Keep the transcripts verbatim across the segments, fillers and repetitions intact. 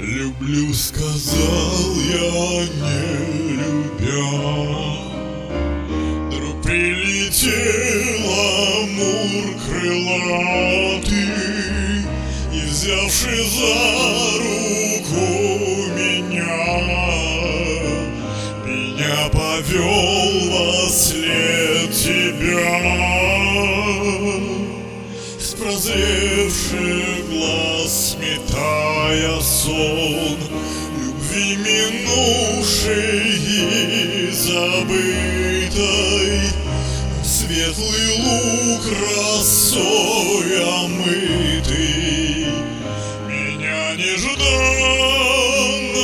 Люблю, сказал я, не любя. Вдруг прилетел амур крылатый и, взявши за руку меня, меня повел во след тебя. С прозревших глаз сметая сон любви минувшей и забытой, светлый лук росой омытый меня нежданно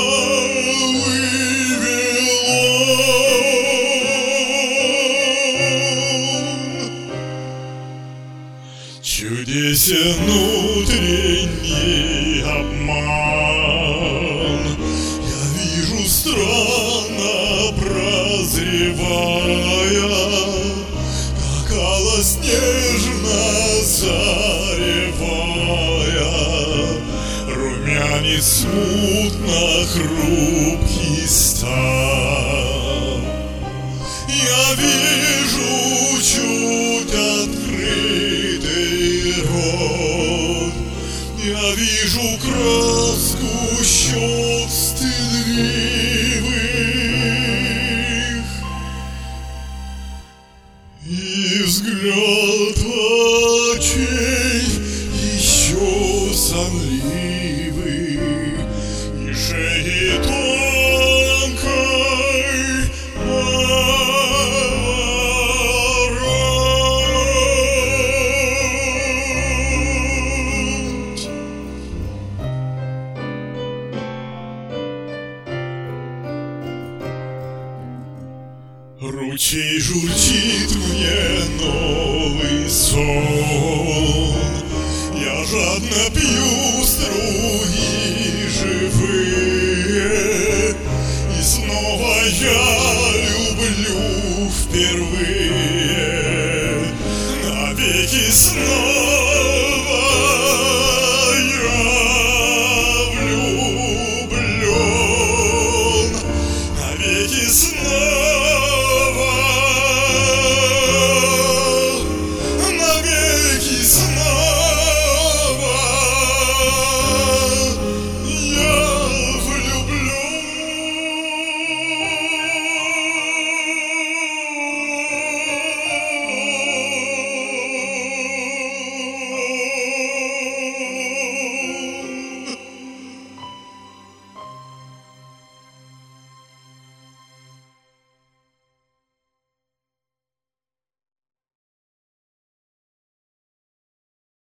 вывел. Чудесен внутренний обман, я вижу странно прозревая, как алость нежно заревая, румянец смутно хрупкий стал. Я вижу чуть открытый рот, я вижу краску щек стыдливых и взгляд очей еще сонливый, и шеи тонкой ручей журчит мне новый сон, я жадно пью струи живые, и снова я